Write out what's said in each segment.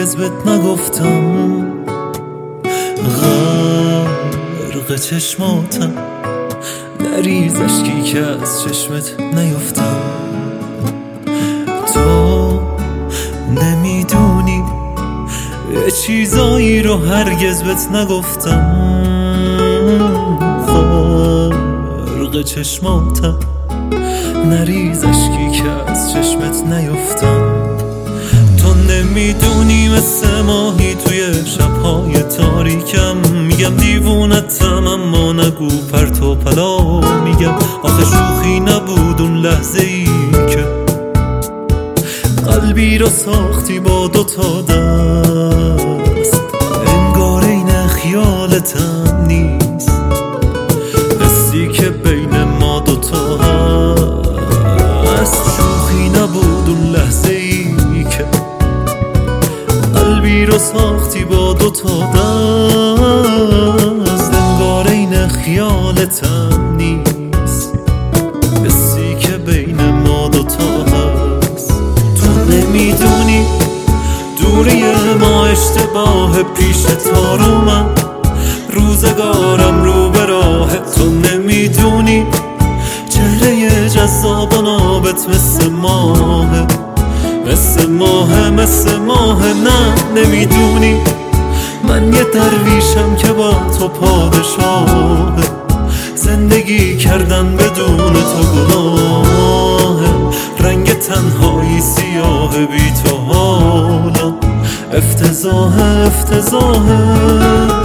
هرگز بهت نگفتم غرق چشماتم، نریز اشکی که از چشمت نیفتم. تو نمیدونی یه چیزایی رو هرگز بهت نگفتم غرق چشماتم، نریز اشکی که از چشمت نیفتم. تو نمیدونی مثل ماهی توی شبهای تاریکم، میگم دیوونتم اما نگو پرت و پلا. میگم آخه شوخی نبود اون لحظه ای که قلبی رو ساختی با دوتا دست، انگار این خیالتم نیست، حسی که بین ما دوتا هست. شوخی نبود اون لحظه ای که قلبی رو ساختی با دوتا دست، انگار این خیالتم نیست، حسی که بین ما دوتا هست. تو نمیدونی دوری ما اشتباه، پیش تارو من روزگارم رو به راه. تو نمیدونی چهره جذاب و نابت مثل ماهه، مثل ماهه، مثل ماهه. نه نمیدونی من یه درویشم که با تو پادشاهه، زندگی کردن بدون تو گناهه. رنگ تنهایی سیاه بی تو حالا افتضاحه، افتضاحه.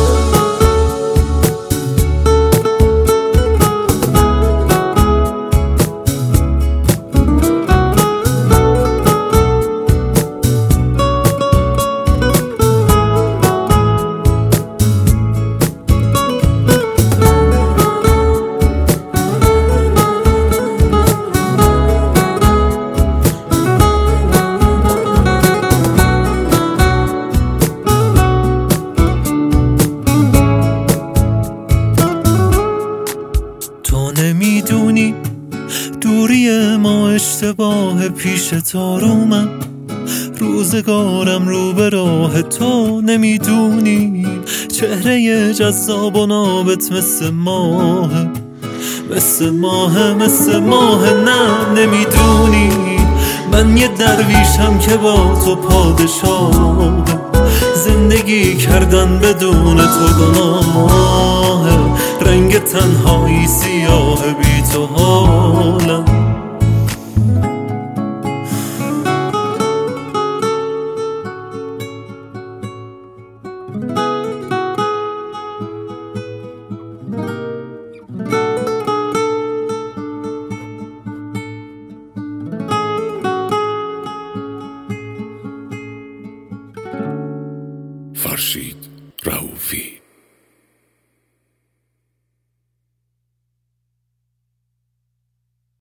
نمیدونی دوری ما اشتباه، پیش تارو من روزگارم رو به راه. تو نمیدونی چهره جذاب و نابت مثل ماهه، مثل ماهه، مثل ماهه. نه نمیدونی من یه درویشم که با تو پادشاهه، زندگی کردن بدون تو گناهه. رنگ تنهایی سیاه بی تو حالم فرشید رؤوفی.